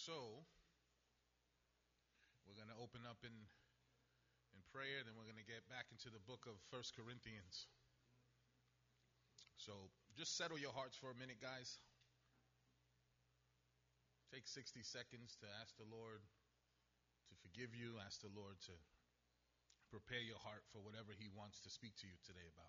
So, we're going to open up in prayer, then we're going to get back into the book of 1 Corinthians. So, just settle your hearts for a minute, guys. Take 60 seconds to ask the Lord to forgive you, ask the Lord to prepare your heart for whatever He wants to speak to you today about.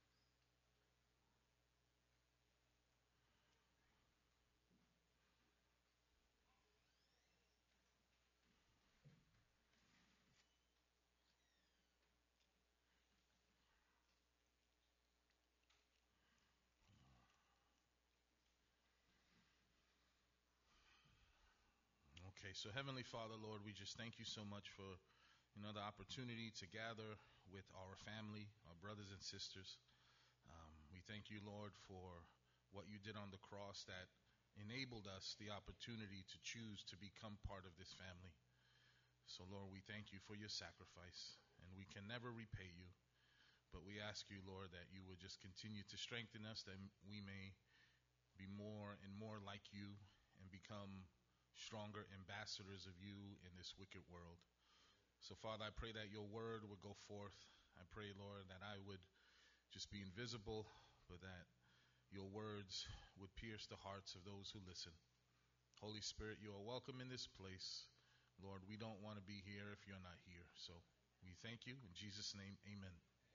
Okay, so Heavenly Father, Lord, we just thank you so much for the opportunity to gather with our family, our brothers and sisters. We thank you, Lord, for what you did on the cross that enabled us the opportunity to choose to become part of this family. So, Lord, we thank you for your sacrifice, and we can never repay you. But we ask you, Lord, that you would just continue to strengthen us, that we may be more and more like you and become stronger ambassadors of you in this wicked world. So, Father, I pray that your word would go forth. I pray, Lord, that I would just be invisible, but that your words would pierce the hearts of those who listen. Holy Spirit, you are welcome in this place. Lord, we don't want to be here if you're not here. So we thank you. In Jesus' name, amen.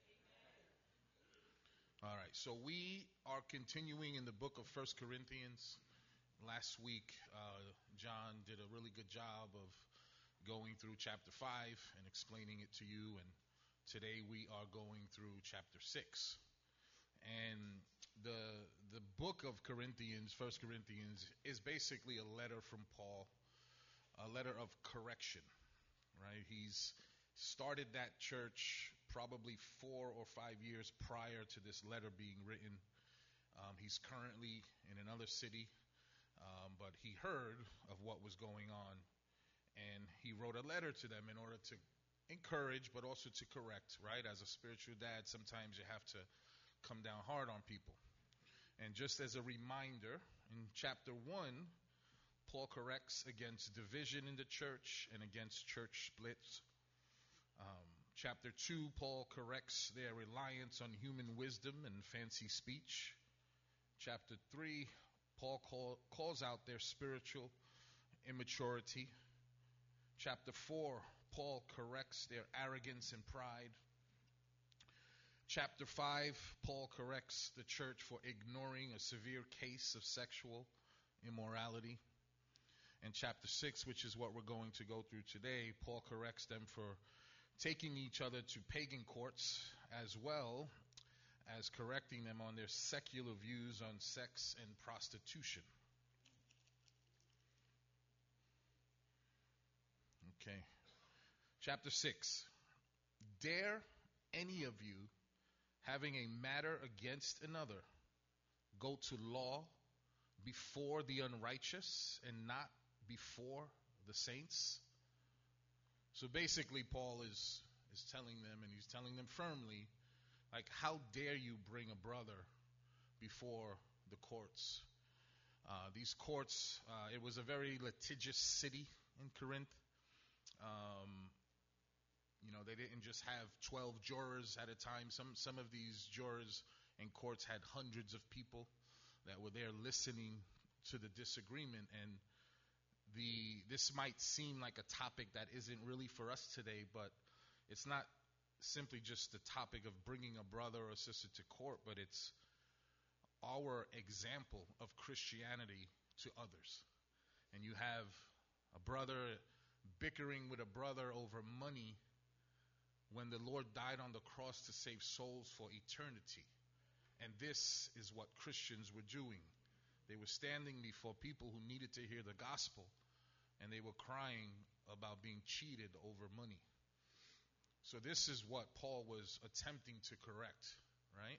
All right, so we are continuing in the book of 1 Corinthians. Last week, John did a really good job of going through chapter 5 and explaining it to you, and today we are going through chapter 6. And the book of Corinthians, 1 Corinthians, is basically a letter from Paul, a letter of correction, right? He's started that church probably 4 or 5 years prior to this letter being written. He's currently in another city. But he heard of what was going on, and he wrote a letter to them in order to encourage, but also to correct, right? As a spiritual dad, sometimes you have to come down hard on people. And just as a reminder, in chapter 1, Paul corrects against division in the church and against church splits. Chapter 2, Paul corrects their reliance on human wisdom and fancy speech. Chapter 3, Paul calls out their spiritual immaturity. Chapter 4, Paul corrects their arrogance and pride. Chapter 5, Paul corrects the church for ignoring a severe case of sexual immorality. And chapter 6, which is what we're going to go through today, Paul corrects them for taking each other to pagan courts, as well as correcting them on their secular views on sex and prostitution. Okay. Chapter 6. Dare any of you, having a matter against another, go to law before the unrighteous and not before the saints? So basically, Paul is telling them, and he's telling them firmly, like, how dare you bring a brother before the courts? These courts, it was a very litigious city in Corinth. They didn't just have 12 jurors at a time. Some of these jurors in courts had hundreds of people that were there listening to the disagreement. And this might seem like a topic that isn't really for us today, but it's not simply just the topic of bringing a brother or sister to court, but it's our example of Christianity to others. And you have a brother bickering with a brother over money when the Lord died on the cross to save souls for eternity. And this is what Christians were doing. They were standing before people who needed to hear the gospel, and they were crying about being cheated over money. So this is what Paul was attempting to correct, right?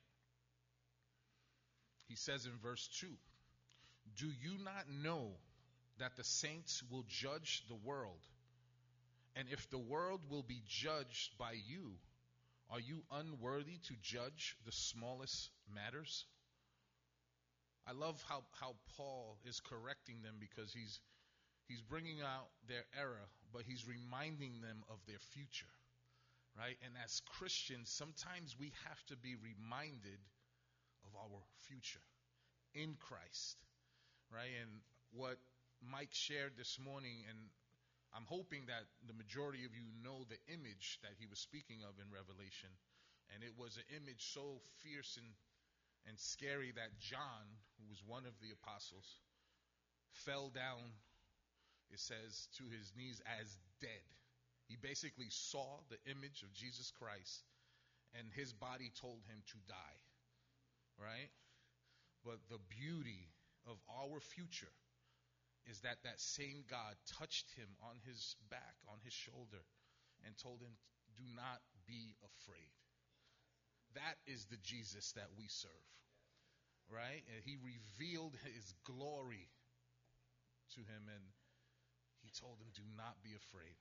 He says in verse 2, "Do you not know that the saints will judge the world? And if the world will be judged by you, are you unworthy to judge the smallest matters?" I love how Paul is correcting them, because he's He's bringing out their error, but he's reminding them of their future, right? And as Christians, sometimes we have to be reminded of our future in Christ, right? And what Mike shared this morning, and I'm hoping that the majority of you know the image that he was speaking of in Revelation. And it was an image so fierce and scary that John, who was one of the apostles, fell down, it says, to his knees as dead. He basically saw the image of Jesus Christ, and his body told him to die, right? But the beauty of our future is that that same God touched him on his back, on his shoulder, and told him, do not be afraid. That is the Jesus that we serve, right? And he revealed his glory to him, and he told him, do not be afraid.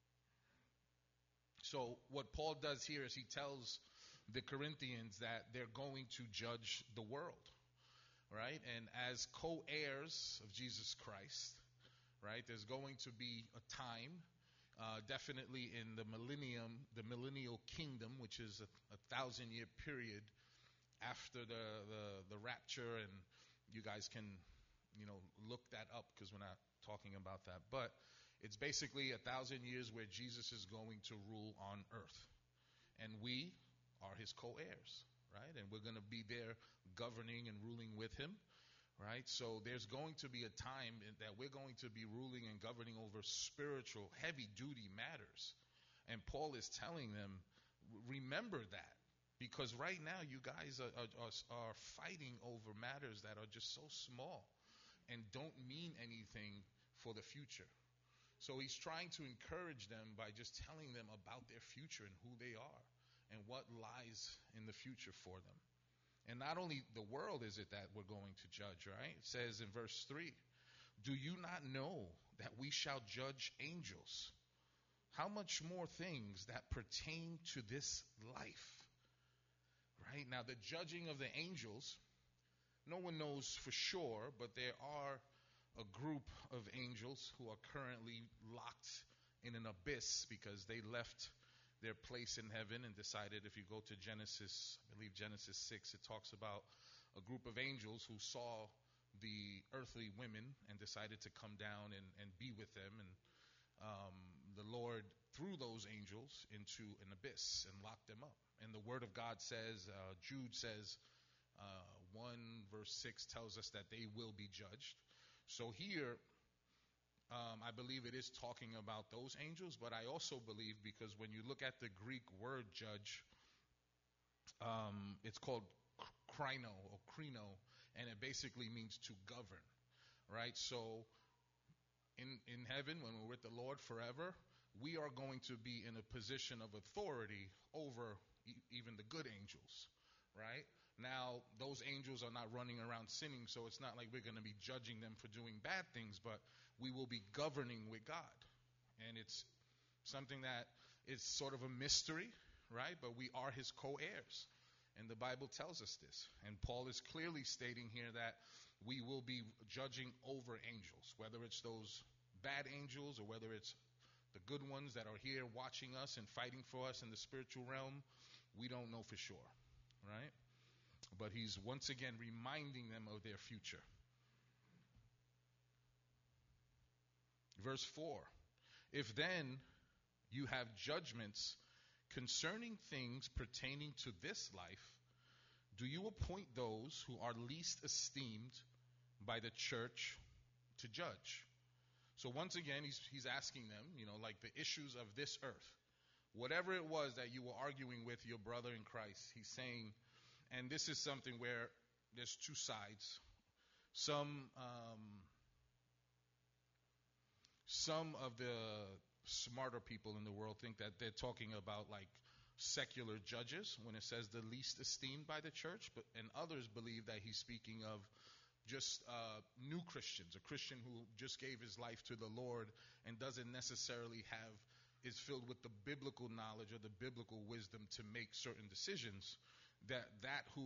So what Paul does here is he tells the Corinthians that they're going to judge the world, right? And as co-heirs of Jesus Christ, right, there's going to be a time, definitely in the millennial kingdom, which is a 1,000-year period after the rapture, and you guys can, look that up because we're not talking about that. But it's basically 1,000 years where Jesus is going to rule on earth, and we are his co-heirs, right? And we're going to be there governing and ruling with him, right? So there's going to be a time that we're going to be ruling and governing over spiritual, heavy-duty matters. And Paul is telling them, remember that, because right now you guys are fighting over matters that are just so small and don't mean anything for the future. So he's trying to encourage them by just telling them about their future and who they are and what lies in the future for them. And not only the world is it that we're going to judge, right? It says in verse 3, do you not know that we shall judge angels? How much more things that pertain to this life? Right? Now, the judging of the angels, no one knows for sure, but there are a group of angels who are currently locked in an abyss because they left their place in heaven and decided, if you go to Genesis, I believe Genesis 6, it talks about a group of angels who saw the earthly women and decided to come down and be with them. And the Lord threw those angels into an abyss and locked them up. And the Word of God says, Jude says, 1 verse 6 tells us that they will be judged. So here, I believe it is talking about those angels, but I also believe, because when you look at the Greek word judge, it's called krino or krino, and it basically means to govern, right? So in heaven, when we're with the Lord forever, we are going to be in a position of authority over even the good angels, right? Now, those angels are not running around sinning, so it's not like we're going to be judging them for doing bad things, but we will be governing with God. And it's something that is sort of a mystery, right? But we are his co-heirs. And the Bible tells us this. And Paul is clearly stating here that we will be judging over angels, whether it's those bad angels or whether it's the good ones that are here watching us and fighting for us in the spiritual realm. We don't know for sure, right? But he's once again reminding them of their future. Verse 4, if then you have judgments concerning things pertaining to this life, do you appoint those who are least esteemed by the church to judge? So once again, he's asking them, like the issues of this earth. Whatever it was that you were arguing with your brother in Christ, he's saying, and this is something where there's two sides. Some of the smarter people in the world think that they're talking about like secular judges when it says the least esteemed by the church, and others believe that he's speaking of just new Christians, a Christian who just gave his life to the Lord and doesn't necessarily is filled with the biblical knowledge or the biblical wisdom to make certain decisions. That who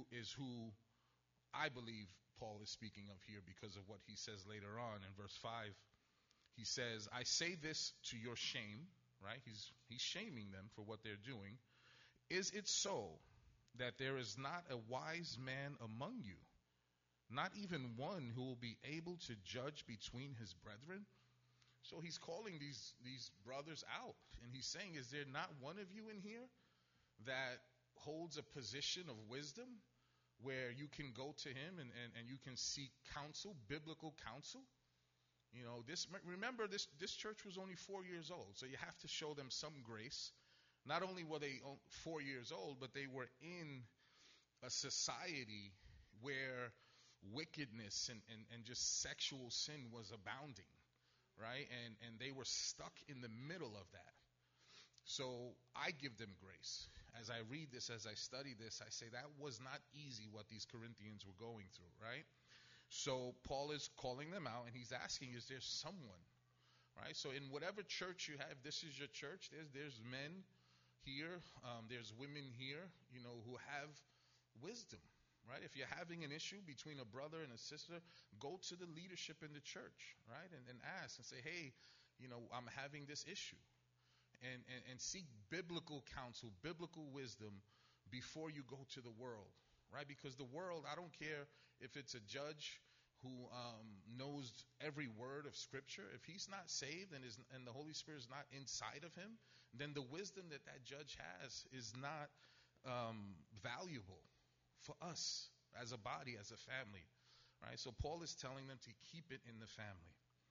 I believe Paul is speaking of here, because of what he says later on in verse 5. He says, I say this to your shame, right? He's shaming them for what they're doing. Is it so that there is not a wise man among you, not even one who will be able to judge between his brethren? So he's calling these brothers out, and he's saying, is there not one of you in here that holds a position of wisdom where you can go to him and you can seek counsel, biblical counsel? You know, remember this church was only 4 years old, so you have to show them some grace. Not only were they 4 years old, but they were in a society where wickedness and just sexual sin was abounding, right? And they were stuck in the middle of that. So I give them grace. As I read this, as I study this, I say that was not easy what these Corinthians were going through, right? So Paul is calling them out, and he's asking, is there someone, right? So in whatever church you have, this is your church. There's men here, there's women here, you know, who have wisdom, right? If you're having an issue between a brother and a sister, go to the leadership in the church, right? And ask and say, hey, you know, I'm having this issue. And seek biblical counsel, biblical wisdom before you go to the world, right? Because the world, I don't care if it's a judge who knows every word of Scripture. If he's not saved and the Holy Spirit is not inside of him, then the wisdom that judge has is not valuable for us as a body, as a family, right? So Paul is telling them to keep it in the family.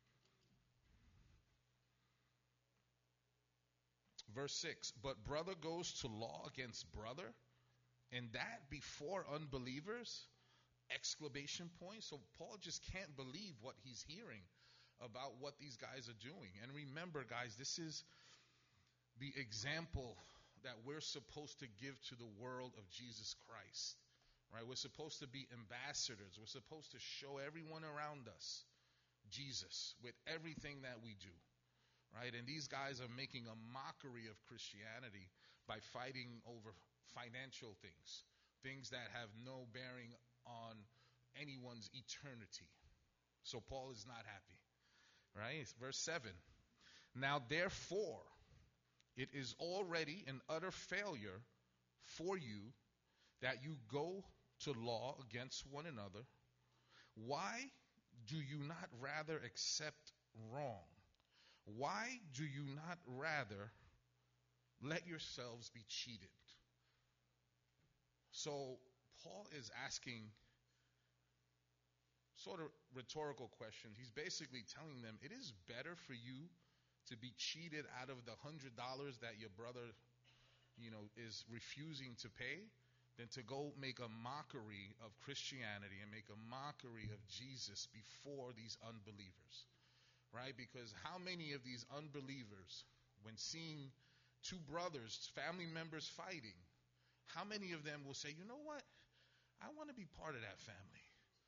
Verse 6, but brother goes to law against brother, and that before unbelievers? Exclamation point. So Paul just can't believe what he's hearing about what these guys are doing. And remember, guys, this is the example that we're supposed to give to the world of Jesus Christ, right? We're supposed to be ambassadors. We're supposed to show everyone around us Jesus with everything that we do. Right? And these guys are making a mockery of Christianity by fighting over financial things that have no bearing on anyone's eternity. So Paul is not happy. Right? Verse 7. Now therefore, it is already an utter failure for you that you go to law against one another. Why do you not rather accept wrong? Why do you not rather let yourselves be cheated? So Paul is asking sort of rhetorical questions. He's basically telling them it is better for you to be cheated out of the $100 that your brother, you know, is refusing to pay than to go make a mockery of Christianity and make a mockery of Jesus before these unbelievers. Right? Because how many of these unbelievers, when seeing two brothers, family members fighting, how many of them will say, you know what? I want to be part of that family.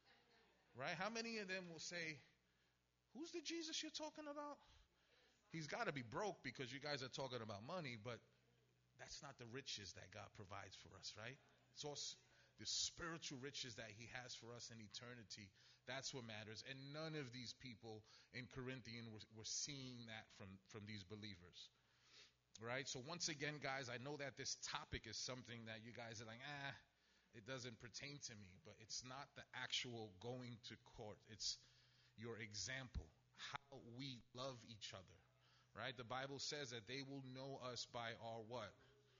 Right? How many of them will say, who's the Jesus you're talking about? He's got to be broke because you guys are talking about money, but that's not the riches that God provides for us, right? It's also the spiritual riches that he has for us in eternity. That's what matters. And none of these people in Corinthian were seeing that from these believers. Right? So once again, guys, I know that this topic is something that you guys are like, it doesn't pertain to me. But it's not the actual going to court. It's your example, how we love each other. Right? The Bible says that they will know us by our what?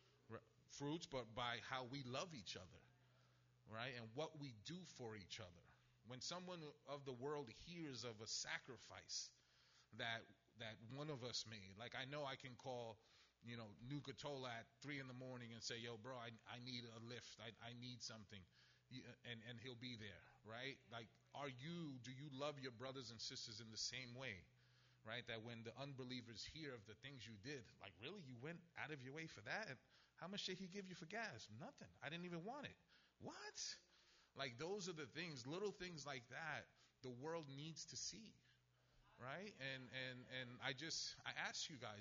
Fruits, but by how we love each other. Right? And what we do for each other. When someone of the world hears of a sacrifice that one of us made, like I know I can call, you know, Nuka Tola at 3 a.m. and say, yo, bro, I need a lift. I need something. And he'll be there, right? Like, do you love your brothers and sisters in the same way? Right? That when the unbelievers hear of the things you did, like, really? You went out of your way for that? And how much did he give you for gas? Nothing. I didn't even want it. What? Like, those are the things, little things like that, the world needs to see, right? And I ask you guys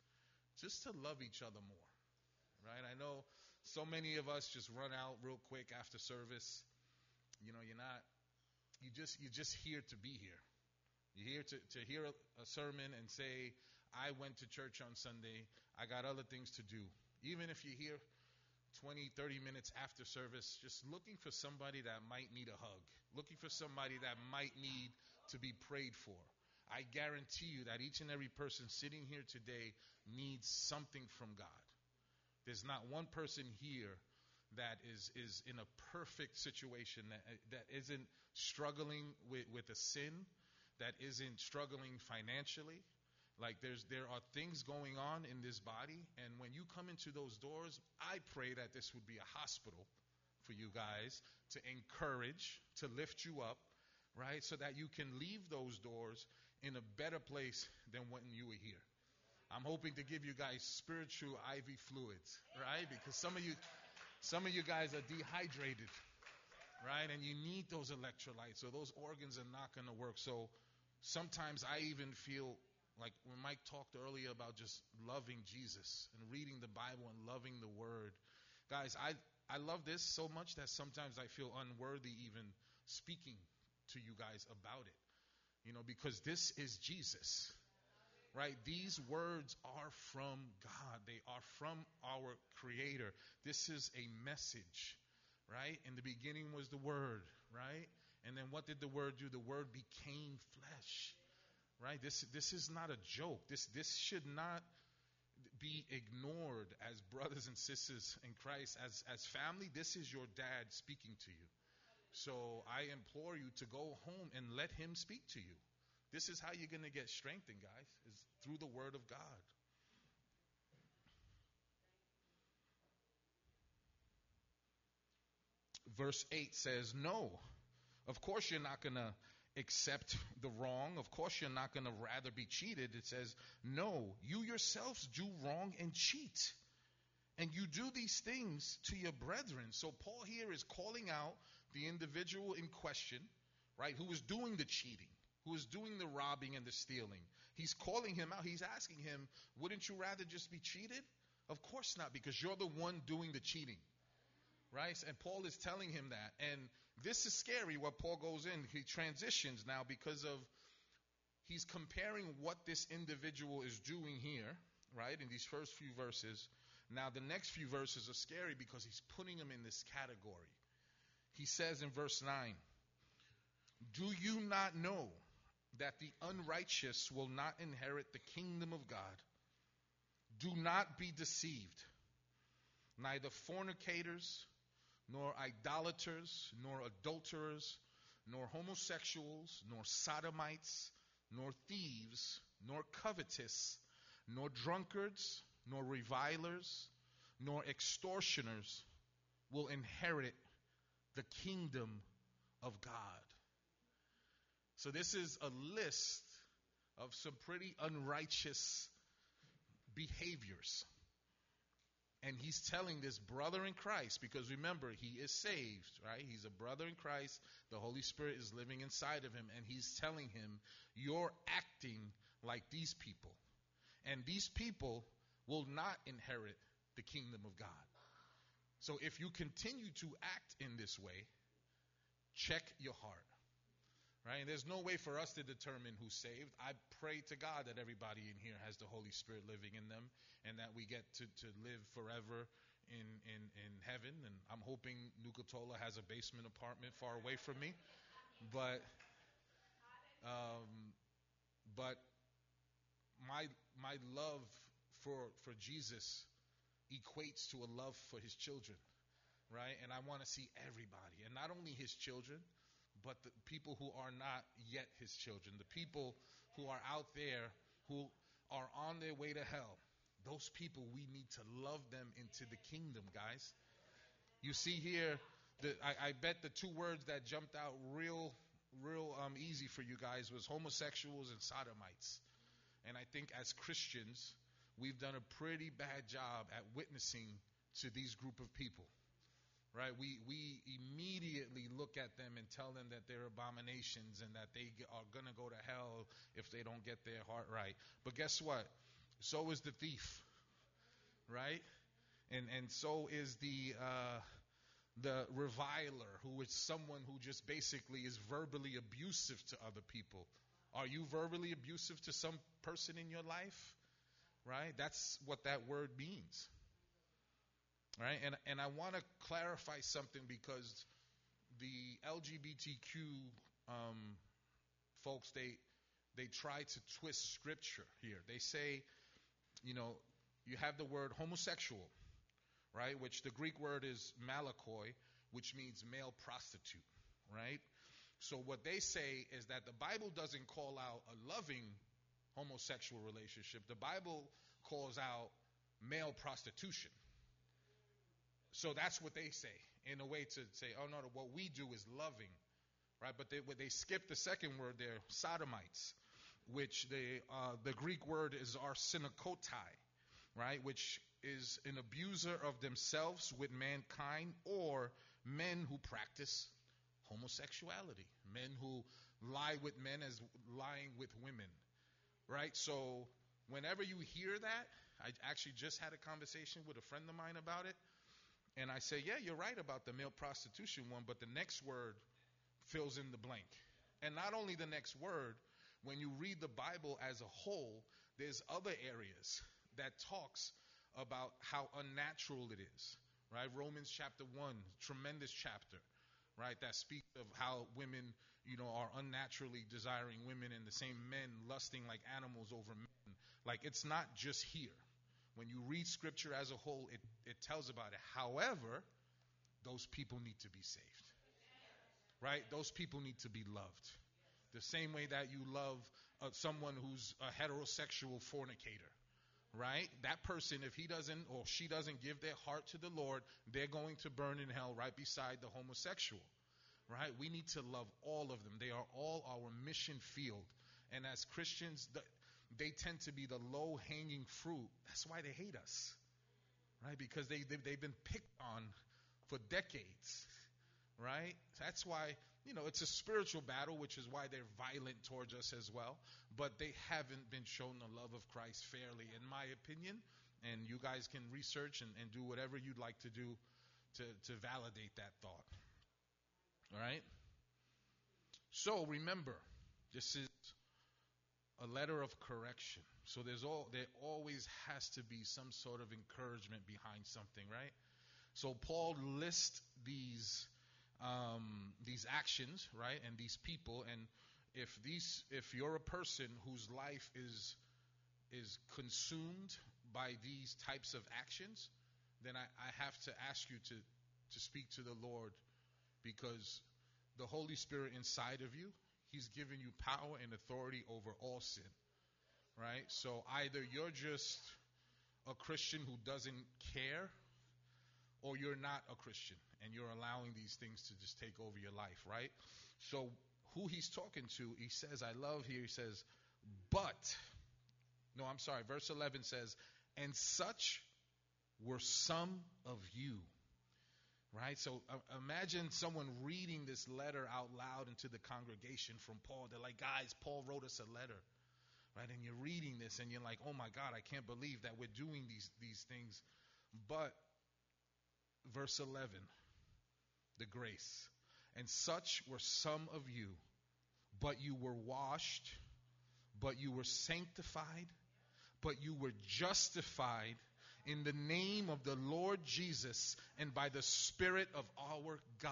just to love each other more, right? I know so many of us just run out real quick after service. You know, you're just here to be here. You're here to hear a sermon and say, I went to church on Sunday. I got other things to do. Even if you're here 20, 30 minutes after service, just looking for somebody that might need a hug, looking for somebody that might need to be prayed for. I guarantee you that each and every person sitting here today needs something from God. There's not one person here that is in a perfect situation, that isn't struggling with a sin, that isn't struggling financially. Like there are things going on in this body, and when you come into those doors, I pray that this would be a hospital for you guys to encourage, to lift you up, right? So that you can leave those doors in a better place than when you were here. I'm hoping to give you guys spiritual IV fluids, right? Because some of you guys are dehydrated, right? And you need those electrolytes, so those organs are not going to work. So sometimes I even feel like when Mike talked earlier about just loving Jesus and reading the Bible and loving the Word. Guys, I love this so much that sometimes I feel unworthy even speaking to you guys about it. Because this is Jesus, right? These words are from God. They are from our Creator. This is a message, right? In the beginning was the Word, right? And then what did the Word do? The Word became flesh. Right? This is not a joke. This should not be ignored as brothers and sisters in Christ. As family, this is your dad speaking to you. So I implore you to go home and let him speak to you. This is how you're going to get strengthened, guys, is through the Word of God. Verse 8 says, no, of course you're not going to accept the wrong. Of course you're not going to rather be cheated. It says, no, you yourselves do wrong and cheat. And you do these things to your brethren. So Paul here is calling out the individual in question, right, who is doing the cheating, who is doing the robbing and the stealing. He's calling him out. He's asking him, wouldn't you rather just be cheated? Of course not, because you're the one doing the cheating. Right? And Paul is telling him that. And this is scary what Paul goes in. He transitions now because of he's comparing what this individual is doing here, right, in these first few verses. Now the next few verses are scary because he's putting them in this category. He says in verse 9, do you not know that the unrighteous will not inherit the kingdom of God? Do not be deceived. Neither fornicators, nor idolaters, nor adulterers, nor homosexuals, nor sodomites, nor thieves, nor covetous, nor drunkards, nor revilers, nor extortioners will inherit the kingdom of God. So this is a list of some pretty unrighteous behaviors. And he's telling this brother in Christ, because remember, he is saved, right? He's a brother in Christ. The Holy Spirit is living inside of him. And he's telling him, you're acting like these people. And these people will not inherit the kingdom of God. So if you continue to act in this way, check your heart. Right? And there's no way for us to determine who's saved. I pray to God that everybody in here has the Holy Spirit living in them, and that we get to live forever in heaven. And I'm hoping Nuka-Tola has a basement apartment far away from me. But my love for Jesus equates to a love for his children. Right? And I want to see everybody, and not only his children, but the people who are not yet his children, the people who are out there who are on their way to hell. Those people, we need to love them into the kingdom, guys. You see here, I bet the two words that jumped out real easy for you guys was homosexuals and sodomites. And I think as Christians, we've done a pretty bad job at witnessing to these group of people. Right? We immediately look at them and tell them that they're abominations and that they are going to go to hell if they don't get their heart right. But guess what? So is the thief. Right? And so is the reviler, who is someone who just basically is verbally abusive to other people Are you verbally abusive to some person in your life? Right? That's what that word means. Right? And I want to clarify something, because the LGBTQ folks, they try to twist scripture here. They say, you have the word homosexual, right? Which the Greek word is malakoi, which means male prostitute, right? So what they say is that the Bible doesn't call out a loving homosexual relationship. The Bible calls out male prostitution. So that's what they say, in a way to say, oh no, what we do is loving, right? But they skip the second word there, sodomites, which the Greek word is arsenokotai, right? Which is an abuser of themselves with mankind, or men who practice homosexuality, men who lie with men as lying with women, right? So whenever you hear that, I actually just had a conversation with a friend of mine about it, and I say, yeah, you're right about the male prostitution one, but the next word fills in the blank. And not only the next word, when you read the Bible as a whole, there's other areas that talks about how unnatural it is, right? Romans chapter 1, tremendous chapter, right? That speaks of how women, are unnaturally desiring women, and the same men lusting like animals over men. Like, it's not just here. When you read scripture as a whole, it tells about it. However, those people need to be saved, right? Those people need to be loved. The same way that you love someone who's a heterosexual fornicator, right? That person, if he doesn't or she doesn't give their heart to the Lord, they're going to burn in hell right beside the homosexual, right? We need to love all of them. They are all our mission field. And as Christians, they tend to be the low-hanging fruit. That's why they hate us, right? Because they've been picked on for decades, right? That's why, it's a spiritual battle, which is why they're violent towards us as well. But they haven't been shown the love of Christ fairly, in my opinion. And you guys can research and do whatever you'd like to do to validate that thought. All right? So remember, this is a letter of correction. So there always has to be some sort of encouragement behind something, right? So Paul lists these actions, right, and these people, and if you're a person whose life is consumed by these types of actions, then I have to ask you to speak to the Lord, because the Holy Spirit inside of you, He's given you power and authority over all sin, right? So either you're just a Christian who doesn't care, or you're not a Christian and you're allowing these things to just take over your life, right? So who he's talking to, he says, I love here, he says, verse 11 says, and such were some of you. Right? So imagine someone reading this letter out loud into the congregation from Paul. They're like, guys, Paul wrote us a letter. Right? And you're reading this and you're like, oh my God, I can't believe that we're doing these things. But verse 11, the grace. And such were some of you, but you were washed, but you were sanctified, but you were justified in the name of the Lord Jesus and by the Spirit of our God.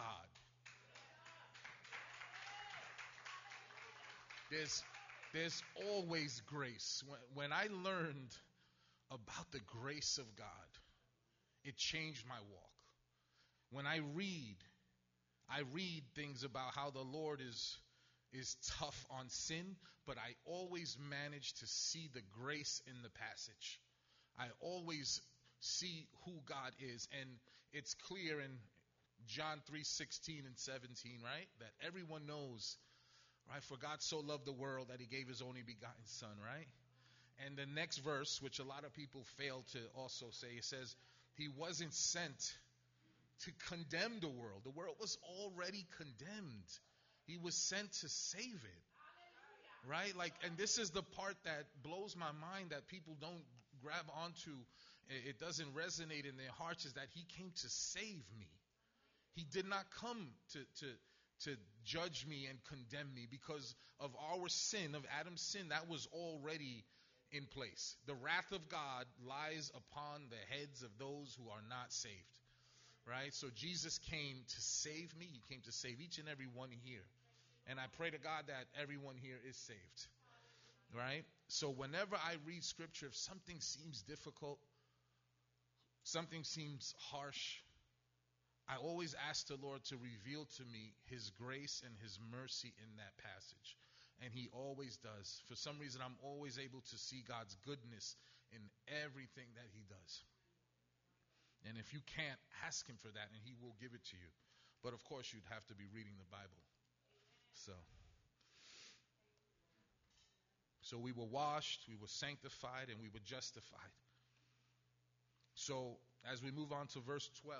There's always grace. When I learned about the grace of God, it changed my walk. When I read things about how the Lord is tough on sin, but I always manage to see the grace in the passage. I always see who God is, and it's clear in John 3:16 and 17, right? That everyone knows, right? For God so loved the world that He gave His only begotten Son, right? And the next verse, which a lot of people fail to also say, it says, He wasn't sent to condemn the world. The world was already condemned. He was sent to save it. Right? And this is the part that blows my mind, that people don't grab onto. It doesn't resonate in their hearts, is that He came to save me. He did not come to judge me and condemn me because of our sin, of Adam's sin. That was already in place. The wrath of God lies upon the heads of those who are not saved. Right? So Jesus came to save me. He came to save each and every one here. And I pray to God that everyone here is saved. Right? So whenever I read scripture, if something seems difficult, something seems harsh, I always ask the Lord to reveal to me His grace and His mercy in that passage. And He always does. For some reason, I'm always able to see God's goodness in everything that He does. And if you can't, ask Him for that and He will give it to you. But of course, you'd have to be reading the Bible. So we were washed, we were sanctified, and we were justified. So as we move on to verse 12.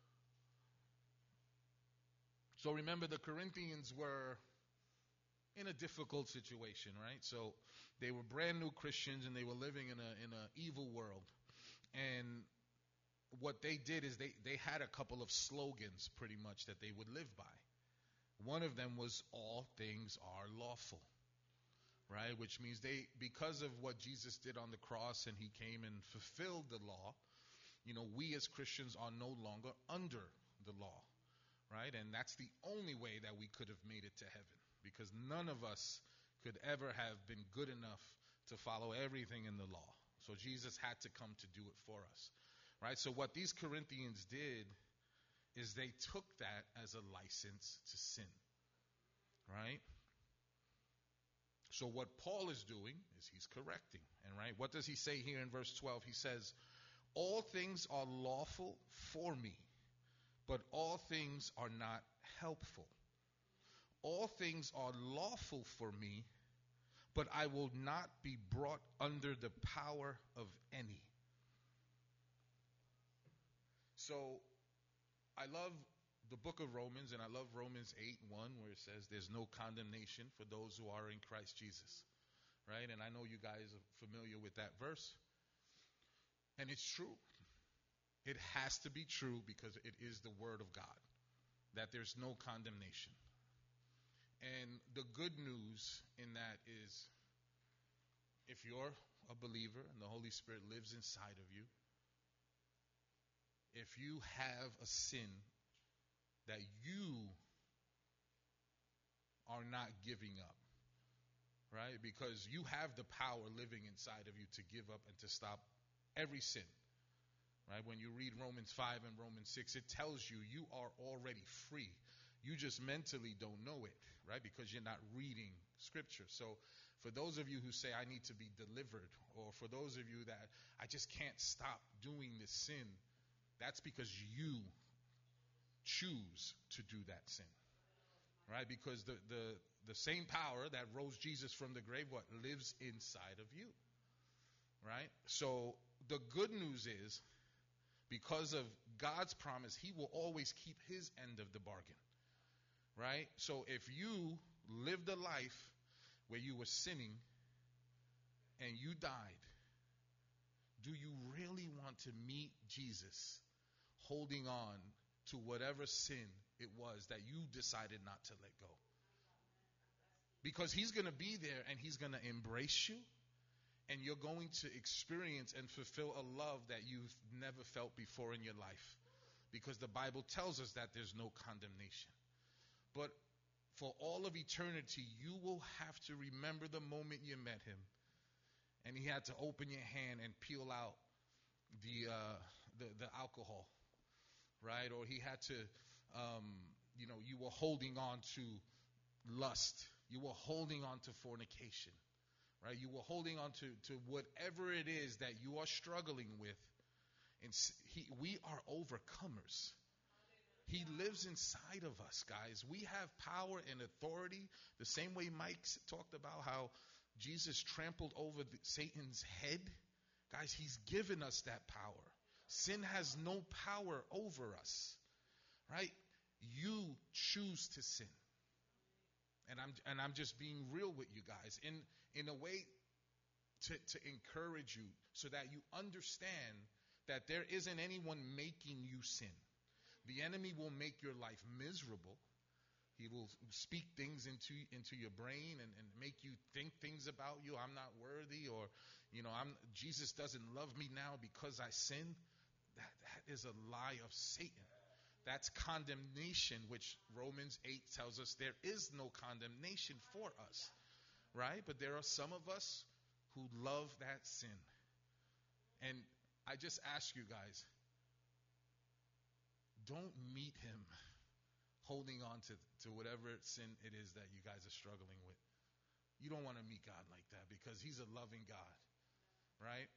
So remember, the Corinthians were in a difficult situation, right? So they were brand new Christians and they were living in an evil world. And what they did is they had a couple of slogans pretty much that they would live by. One of them was, all things are lawful, right? Which means because of what Jesus did on the cross and He came and fulfilled the law, we as Christians are no longer under the law, right? And that's the only way that we could have made it to heaven, because none of us could ever have been good enough to follow everything in the law. So Jesus had to come to do it for us, right? So what these Corinthians did is they took that as a license to sin, right? So what Paul is doing is he's correcting. And right, what does he say here in verse 12? He says, all things are lawful for me, but all things are not helpful. All things are lawful for me, but I will not be brought under the power of any. So I love the book of Romans, and I love Romans 8:1, where it says there's no condemnation for those who are in Christ Jesus, right? And I know you guys are familiar with that verse. And it's true. It has to be true because it is the word of God, that there's no condemnation. And the good news in that is, if you're a believer and the Holy Spirit lives inside of you, if you have a sin that you are not giving up, right? Because you have the power living inside of you to give up and to stop every sin, right? When you read Romans 5 and Romans 6, it tells you you are already free. You just mentally don't know it, right? Because you're not reading Scripture. So for those of you who say, I need to be delivered, or for those of you that I just can't stop doing this sin, that's because you choose to do that sin, right? Because the same power that rose Jesus from the grave, lives inside of you, right? So the good news is, because of God's promise, He will always keep His end of the bargain, right? So if you lived a life where you were sinning and you died, do you really want to meet Jesus holding on to whatever sin it was that you decided not to let go? Because He's going to be there and He's going to embrace you, and you're going to experience and fulfill a love that you've never felt before in your life. Because the Bible tells us that there's no condemnation. But for all of eternity, you will have to remember the moment you met Him, and He had to open your hand and peel out the alcohol, right? Or He had to, you were holding on to lust. You were holding on to fornication, right? You were holding on to whatever it is that you are struggling with. And we are overcomers. He lives inside of us, guys. We have power and authority. The same way Mike talked about how Jesus trampled over Satan's head. Guys, He's given us that power. Sin has no power over us, right? You choose to sin. And I'm just being real with you guys in a way to encourage you, so that you understand that there isn't anyone making you sin. The enemy will make your life miserable, He will speak things into your brain and make you think things about you. I'm not worthy, or, Jesus doesn't love me now because I sinned. That is a lie of Satan. That's condemnation, which Romans 8 tells us there is no condemnation for us, right? But there are some of us who love that sin. And I just ask you guys, don't meet him holding on to whatever sin it is that you guys are struggling with. You don't want to meet God like that, because he's a loving God, right?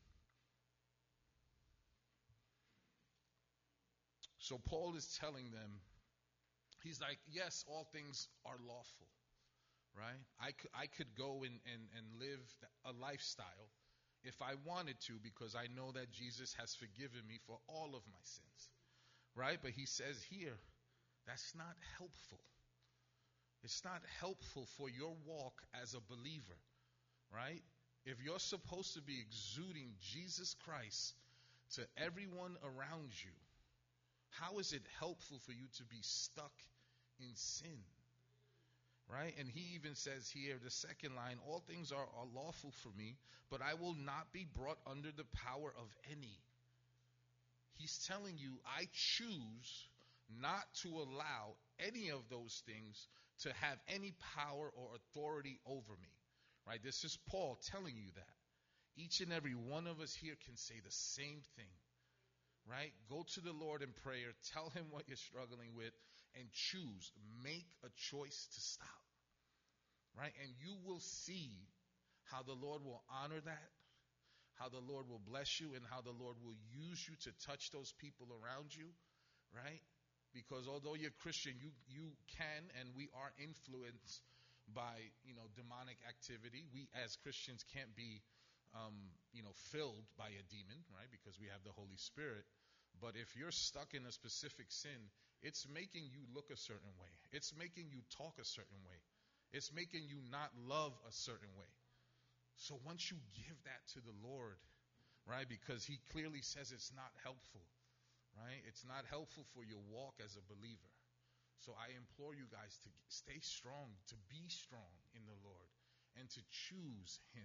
So Paul is telling them, he's like, yes, all things are lawful, right? I could go and live a lifestyle if I wanted to, because I know that Jesus has forgiven me for all of my sins, right? But he says here, that's not helpful. It's not helpful for your walk as a believer, right? If you're supposed to be exuding Jesus Christ to everyone around you, how is it helpful for you to be stuck in sin, right? And he even says here, the second line, all things are lawful for me, but I will not be brought under the power of any. He's telling you, I choose not to allow any of those things to have any power or authority over me, right? This is Paul telling you that. Each and every one of us here can say the same thing, right? Go to the Lord in prayer, tell him what you're struggling with, and choose. Make a choice to stop, right? And you will see how the Lord will honor that, how the Lord will bless you, and how the Lord will use you to touch those people around you, right? Because although you're Christian, you can and we are influenced by, demonic activity. We as Christians can't be, filled by a demon, right? Because we have the Holy Spirit. But if you're stuck in a specific sin, it's making you look a certain way. It's making you talk a certain way. It's making you not love a certain way. So once you give that to the Lord, right? Because he clearly says it's not helpful. Right? It's not helpful for your walk as a believer. So I implore you guys to stay strong, to be strong in the Lord, and to choose him.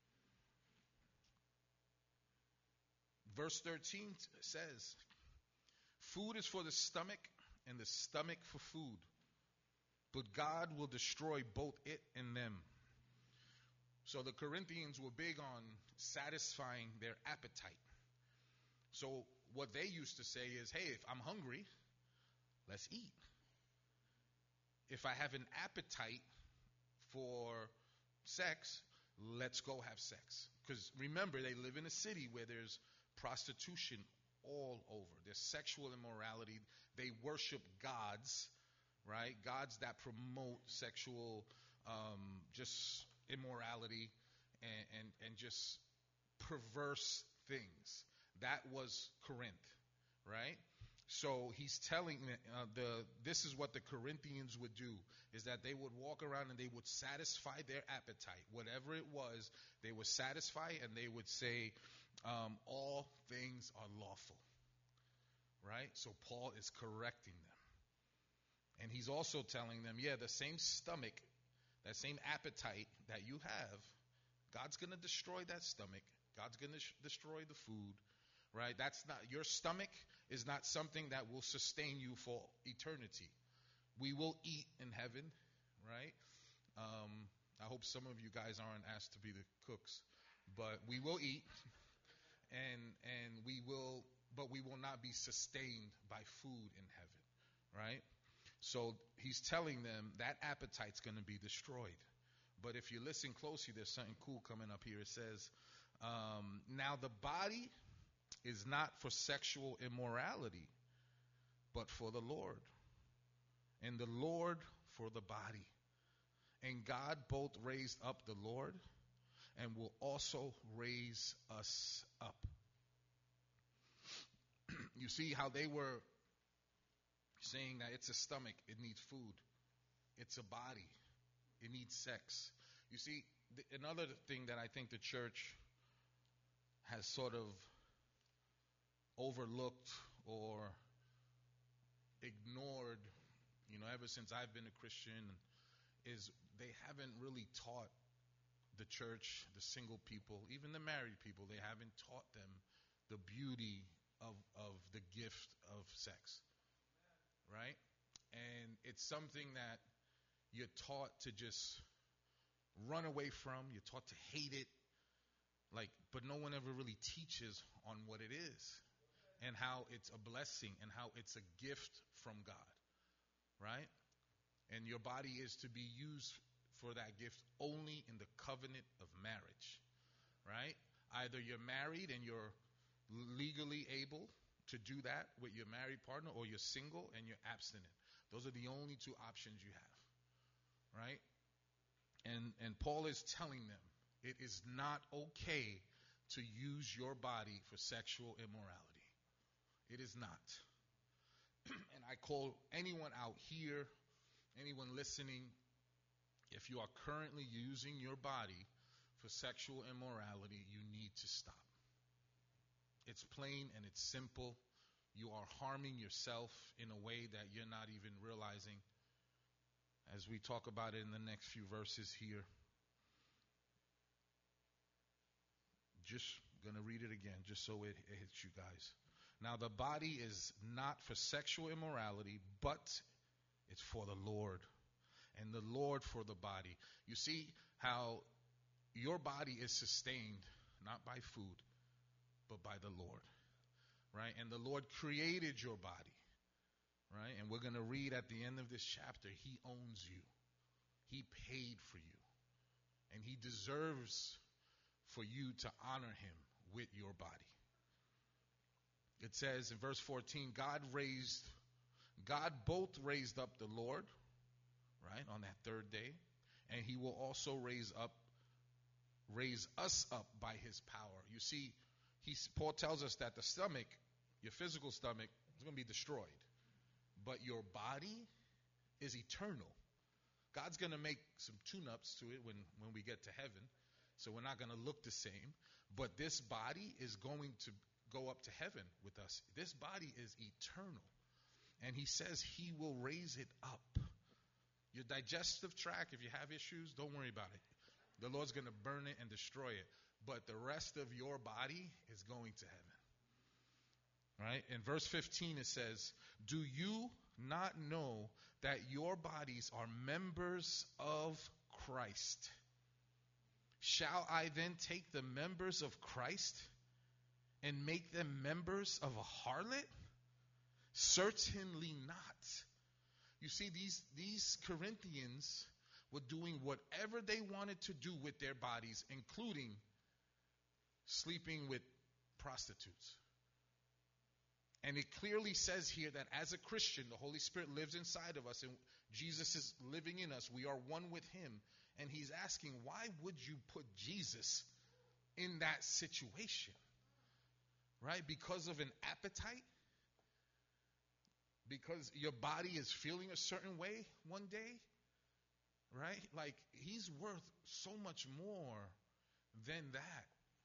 Verse 13 says, food is for the stomach, and the stomach for food, but God will destroy both it and them. So the Corinthians were big on satisfying their appetite. So what they used to say is, hey, if I'm hungry, let's eat. If I have an appetite for sex, let's go have sex. Because remember, they live in a city where there's prostitution all over. There's sexual immorality. They worship gods, right? Gods that promote sexual just immorality and just perverse things. That was Corinth, right? So he's telling this is what the Corinthians would do, is that they would walk around and they would satisfy their appetite. Whatever it was, they would satisfy, and they would say, all things are lawful, right? So Paul is correcting them. And he's also telling them, the same stomach, that same appetite that you have, God's going to destroy that stomach. God's going to destroy the food. Right? That's not, your stomach is not something that will sustain you for eternity. We will eat in heaven, right? I hope some of you guys aren't asked to be the cooks, but we will eat, and we will not be sustained by food in heaven, right? So he's telling them that appetite's going to be destroyed. But if you listen closely, there's something cool coming up here. It says, now the body is not for sexual immorality, but for the Lord, and the Lord for the body. And God both raised up the Lord and will also raise us up. You see how they were saying that it's a stomach, it needs food. It's a body, it needs sex. You see, another thing that I think the church has sort of overlooked or ignored ever since I've been a Christian, is they haven't really taught the church, the single people, even the married people, they haven't taught them the beauty of the gift of sex, right? And it's something that you're taught to just run away from. You're taught to hate it, but no one ever really teaches on what it is and how it's a blessing and how it's a gift from God, right? And your body is to be used for that gift only in the covenant of marriage, right? Either you're married and you're legally able to do that with your married partner, or you're single and you're abstinent. Those are the only two options you have, right? And Paul is telling them it is not okay to use your body for sexual immorality. It is not. And I call anyone out here, anyone listening, if you are currently using your body for sexual immorality, you need to stop. It's plain and it's simple. You are harming yourself in a way that you're not even realizing. As we talk about it in the next few verses here. Just going to read it again, just so it hits you guys. Now, the body is not for sexual immorality, but it's for the Lord. And the Lord for the body. You see how your body is sustained not by food, but by the Lord, right? And the Lord created your body, right? And we're going to read at the end of this chapter, He owns you. He paid for you. And He deserves for you to honor Him with your body. It says in verse 14, God both raised up the Lord, right, on that third day, and He will also raise us up by His power. You see, Paul tells us that the stomach, your physical stomach, is going to be destroyed. But your body is eternal. God's going to make some tune-ups to it when we get to heaven. So we're not going to look the same. But this body is going to go up to heaven with us. This body is eternal. And He says He will raise it up. Your digestive tract, if you have issues, don't worry about it. The Lord's going to burn it and destroy it. But the rest of your body is going to heaven. Right? In verse 15 it says, do you not know that your bodies are members of Christ? Shall I then take the members of Christ and make them members of a harlot? Certainly not. You see, these Corinthians were doing whatever they wanted to do with their bodies, including sleeping with prostitutes. And it clearly says here that as a Christian, the Holy Spirit lives inside of us and Jesus is living in us. We are one with Him. And He's asking, why would you put Jesus in that situation? Right? Because of an appetite? Because your body is feeling a certain way one day? Right? Like, He's worth so much more than that.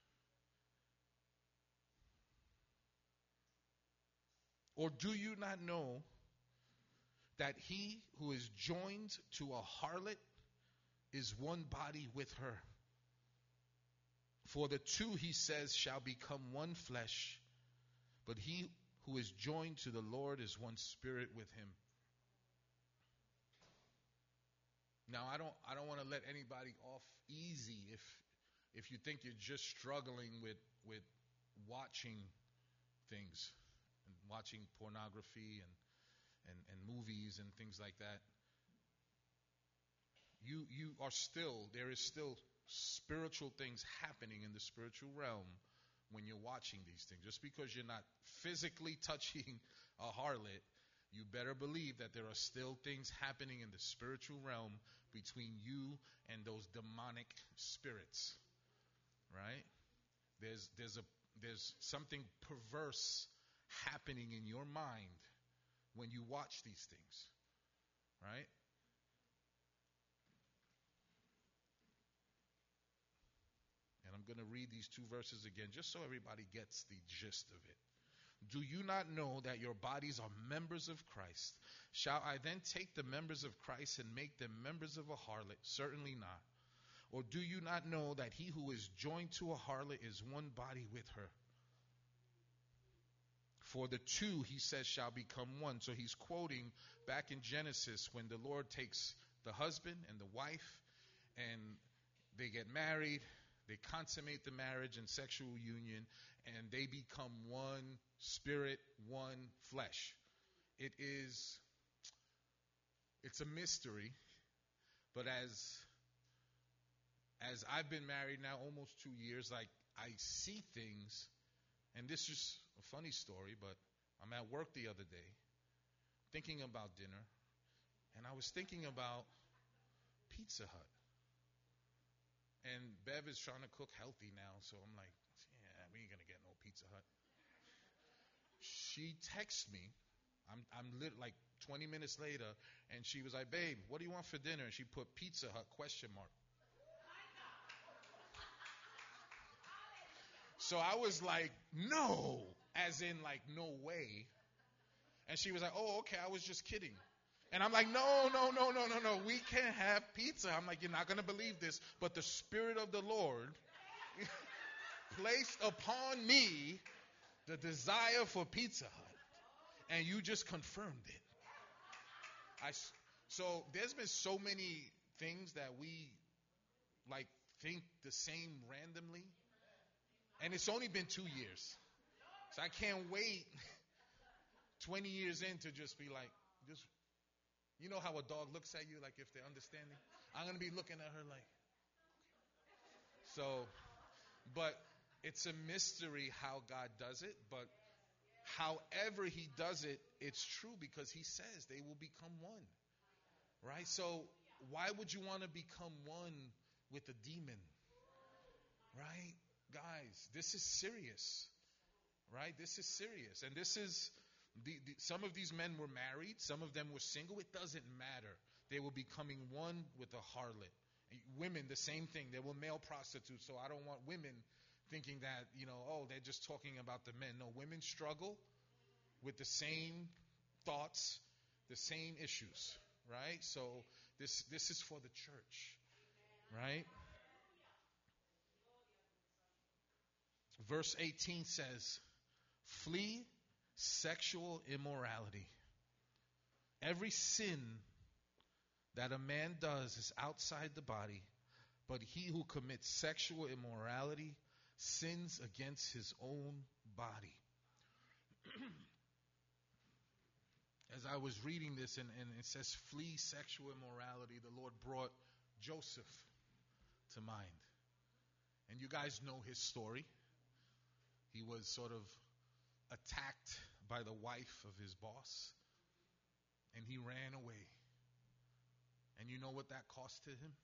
Or do you not know that he who is joined to a harlot is one body with her? For the two, He says, shall become one flesh. But he who is joined to the Lord is one spirit with Him. Now, I don't want to let anybody off easy if you think you're just struggling with watching things and watching pornography and movies and things like that. There is still spiritual things happening in the spiritual realm when you're watching these things. Just because you're not physically touching a harlot, you better believe that there are still things happening in the spiritual realm between you and those demonic spirits, right? There's something perverse happening in your mind when you watch these things, right? And I'm going to read these two verses again just so everybody gets the gist of it. Do you not know that your bodies are members of Christ? Shall I then take the members of Christ and make them members of a harlot? Certainly not. Or do you not know that he who is joined to a harlot is one body with her? For the two, he says, shall become one. So he's quoting back in Genesis when the Lord takes the husband and the wife and they get married, they consummate the marriage and sexual union, and they become one spirit, one flesh. It's a mystery, but as I've been married now almost 2 years, like I see things, and this is a funny story, but I'm at work the other day thinking about dinner, and I was thinking about Pizza Hut. And Bev is trying to cook healthy now, so I'm like, yeah, we ain't gonna get no Pizza Hut. She texts me. I'm like 20 minutes later, and she was like, babe, what do you want for dinner? And she put Pizza Hut ? So I was like, no, as in like no way. And she was like, oh, okay, I was just kidding. And I'm like, no, we can't have pizza. I'm like, you're not going to believe this, but the Spirit of the Lord placed upon me the desire for Pizza Hut, and you just confirmed it. So there's been so many things that we like think the same randomly, and it's only been 2 years. So I can't wait 20 years in to just be like, just, you know how a dog looks at you, like if they're understanding? I'm going to be looking at her like, so, but it's a mystery how God does it, but however he does it, it's true because he says they will become one, right? So why would you want to become one with a demon, right? Guys, this is serious, right? This is serious. And this is, some of these men were married, some of them were single. It doesn't matter. They were becoming one with a harlot. Women, the same thing. They were male prostitutes, so I don't want women thinking that, oh, they're just talking about the men. No, women struggle with the same thoughts, the same issues, right? So this is for the church, right? Verse 18 says, flee sexual immorality. Every sin that a man does is outside the body, but he who commits sexual immorality sins against his own body. As I was reading this and it says flee sexual immorality, the Lord brought Joseph to mind. And you guys know his story. He was sort of attacked by the wife of his boss, and he ran away. And you know what that cost to him?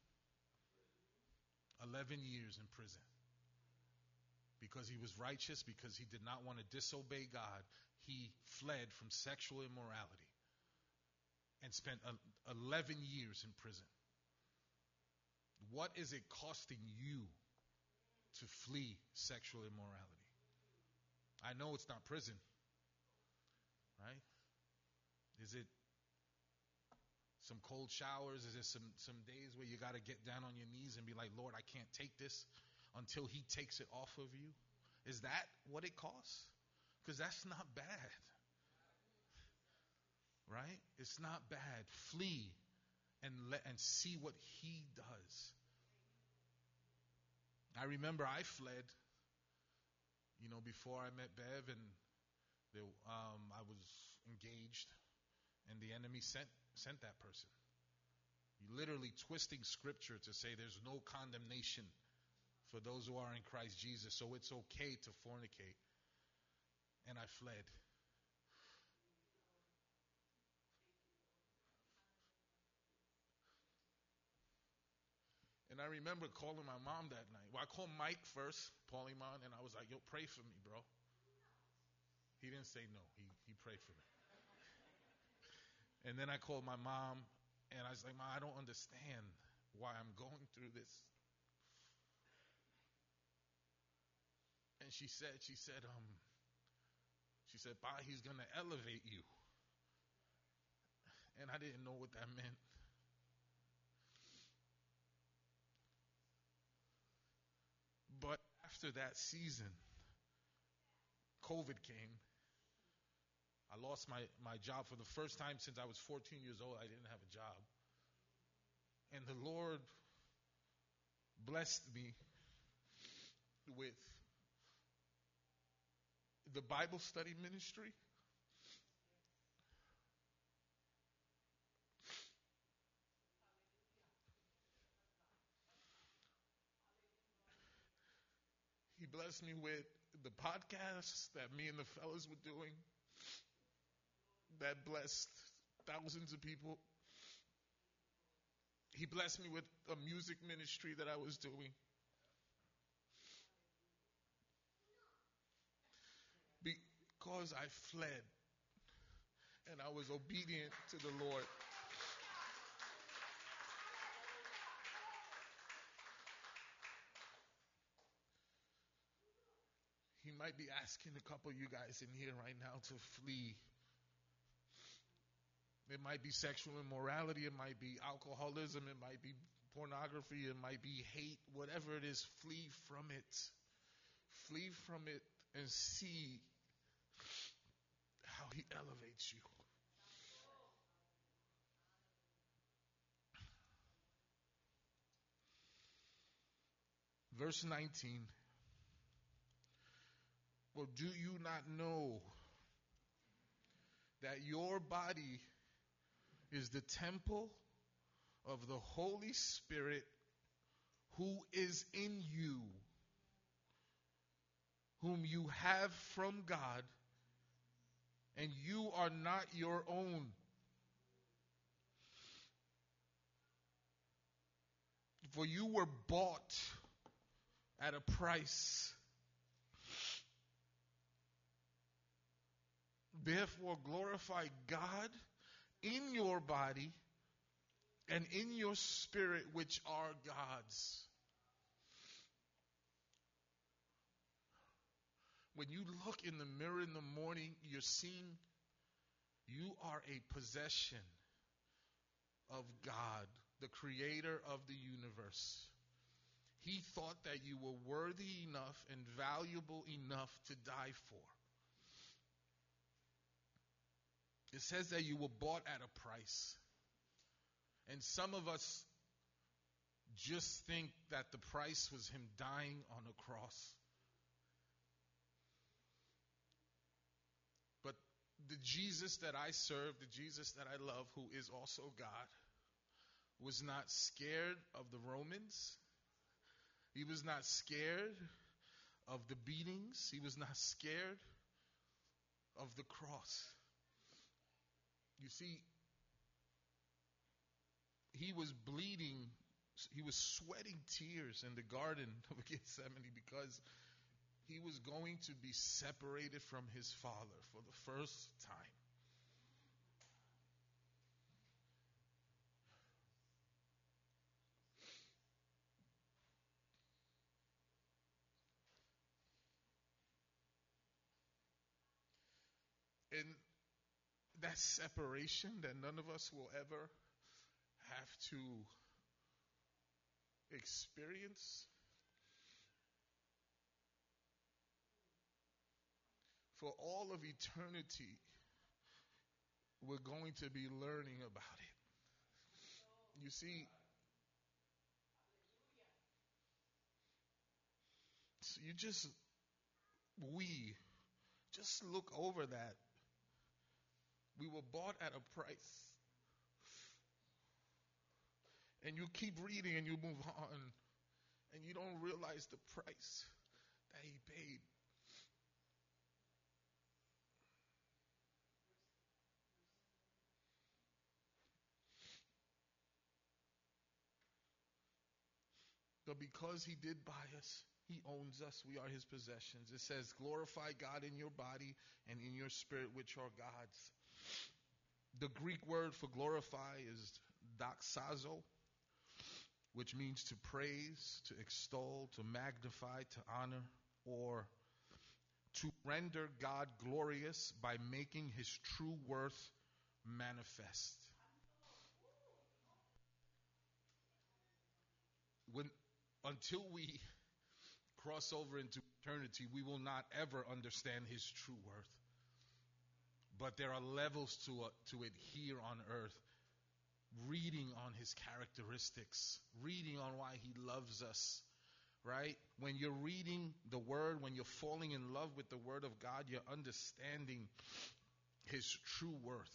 11 years in prison. Because he was righteous, because he did not want to disobey God, he fled from sexual immorality and spent 11 years in prison. What is it costing you to flee sexual immorality? I know it's not prison, right? Is it some cold showers? Is it some days where you got to get down on your knees and be like, Lord, I can't take this until he takes it off of you? Is that what it costs? Because that's not bad, right? It's not bad. Flee and see what he does. I remember I fled, before I met Bev, and I was engaged, and the enemy sent that person. Literally twisting scripture to say there's no condemnation for those who are in Christ Jesus, so it's okay to fornicate. And I fled. And I remember calling my mom that night. Well, I called Mike first, Paulimon, and I was like, yo, pray for me, bro. He didn't say no. He prayed for me. And then I called my mom, and I was like, Mom, I don't understand why I'm going through this. And she said, She said, "Pa, he's going to elevate you." And I didn't know what that meant. But after that season, COVID came. I lost my job for the first time since I was 14 years old. I didn't have a job. And the Lord blessed me with the Bible study ministry. He blessed me with the podcasts that me and the fellas were doing that blessed thousands of people. He blessed me with a music ministry that I was doing. Because I fled and I was obedient to the Lord. He might be asking a couple of you guys in here right now to flee. It might be sexual immorality. It might be alcoholism. It might be pornography. It might be hate. Whatever it is, flee from it. Flee from it and see how he elevates you. Verse 19. Well, do you not know that your body is the temple of the Holy Spirit who is in you, whom you have from God, and you are not your own? For you were bought at a price. Therefore, glorify God in your body and in your spirit, which are God's. When you look in the mirror in the morning, you're seeing you are a possession of God, the creator of the universe. He thought that you were worthy enough and valuable enough to die for. It says that you were bought at a price. And some of us just think that the price was him dying on a cross. But the Jesus that I serve, the Jesus that I love, who is also God, was not scared of the Romans. He was not scared of the beatings. He was not scared of the cross. You see, he was bleeding. He was sweating tears in the Garden of Gethsemane because he was going to be separated from his Father for the first time. And that separation that none of us will ever have to experience, for all of eternity, we're going to be learning about it. You see, so we just look over that. We were bought at a price. And you keep reading and you move on, and you don't realize the price that he paid. But because he did buy us, he owns us. We are his possessions. It says, glorify God in your body and in your spirit, which are God's. The Greek word for glorify is doxazo, which means to praise, to extol, to magnify, to honor, or to render God glorious by making his true worth manifest. Until we cross over into eternity, we will not ever understand his true worth. But there are levels to it here on earth. Reading on his characteristics, reading on why he loves us, right? When you're reading the word, when you're falling in love with the word of God, you're understanding his true worth.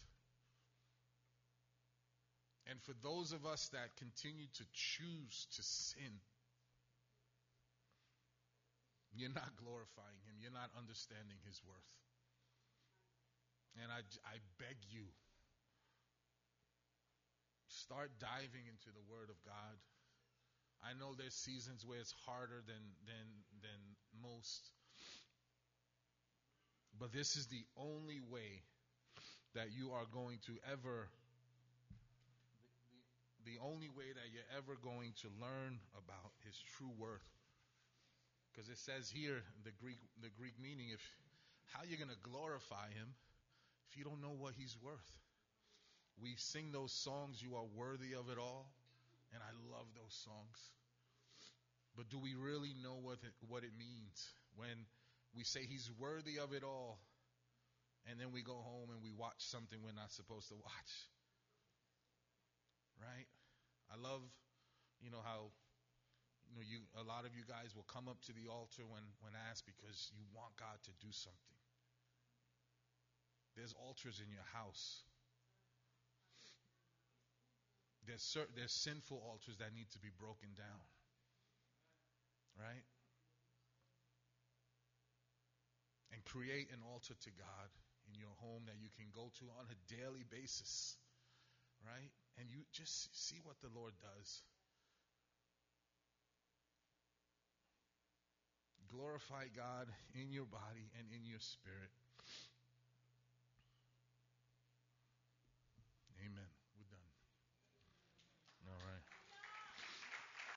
And for those of us that continue to choose to sin, you're not glorifying him. You're not understanding his worth. And I beg you, start diving into the Word of God. I know there's seasons where it's harder than most. But this is the only way that you are going to ever, the only way that you're ever going to learn about his true worth. Because it says here, the Greek meaning, how you're going to glorify him if you don't know what he's worth. We sing those songs, "You are worthy of it all," and I love those songs. But do we really know what it means when we say he's worthy of it all, and then we go home and we watch something we're not supposed to watch? Right? I love, how, a lot of you guys will come up to the altar when asked because you want God to do something. There's altars in your house. There's sinful altars that need to be broken down. Right? And create an altar to God in your home that you can go to on a daily basis. Right? And you just see what the Lord does. Glorify God in your body and in your spirit.